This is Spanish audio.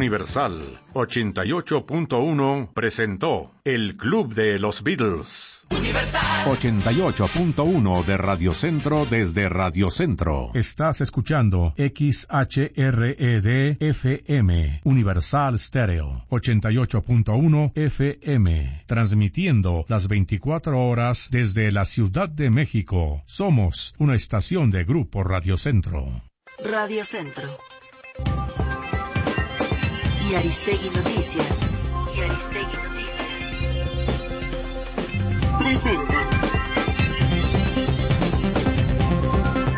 Universal 88.1 presentó El Club de los Beatles. 88.1 de Radio Centro desde Radio Centro. Estás escuchando XHRED FM, Universal Stereo, 88.1 FM, transmitiendo las 24 horas desde la Ciudad de México. Somos una estación de Grupo Radio Centro. Radio Centro. Y Aristegui Noticias. Presenta.